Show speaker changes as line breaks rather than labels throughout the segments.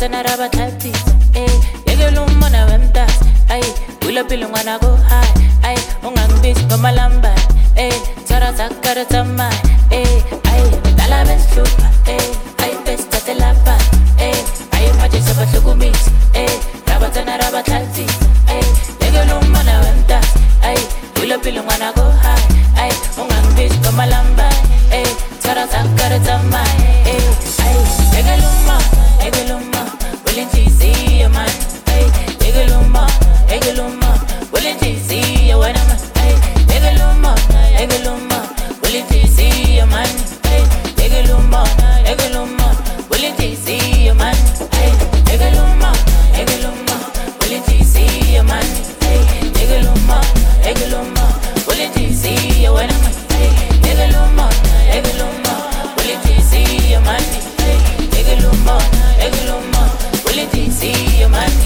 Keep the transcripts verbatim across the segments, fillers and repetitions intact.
rabatana rabatati, eh, yegelumona wemta, ay, ula pilungana go high, ay, ungang bis gomalamba, eh, tara takara tama, eh, ay, talabes chupa, eh, ay, pesta telapa, eh, ay, maji sabat sukumis, eh, rabatana rabatati, eh, yegelumona wemta, ay, ula pilungana go high, ay, ungang bis gomalamba, eh, tara takara tama, eh, ay, yegelumona. Egeluma, willing to see a man. Hey, Egeluma, Egeluma, willing to see a man. Hey, Egeluma, Egeluma, willing to see a man. Hey, Egeluma, Egeluma, willing to see a man. Hey, Egeluma, Egeluma, willing to see a man. Hey, Egeluma, Egeluma, willing to see a man. Hey, Egeluma, Egeluma, willing to see a man. Hey, Egeluma. Egeluma, willing to see your man.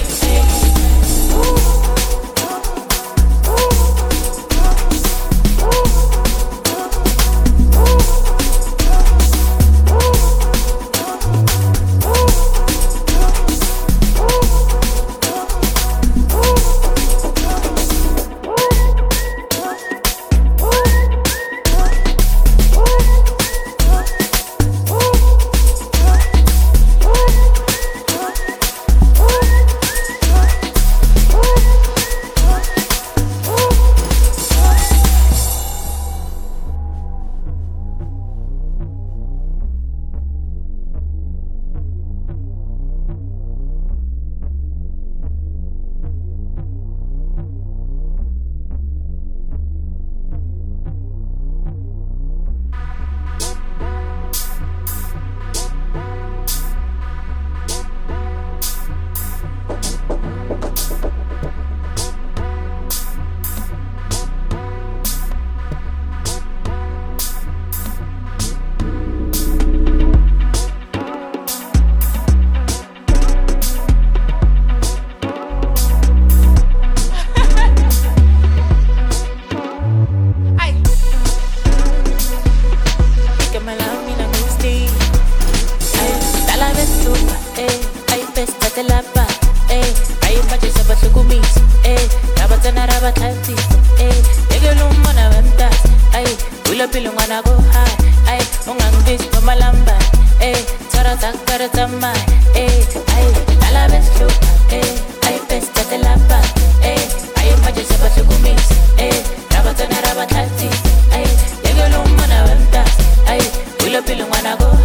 Pilung mana go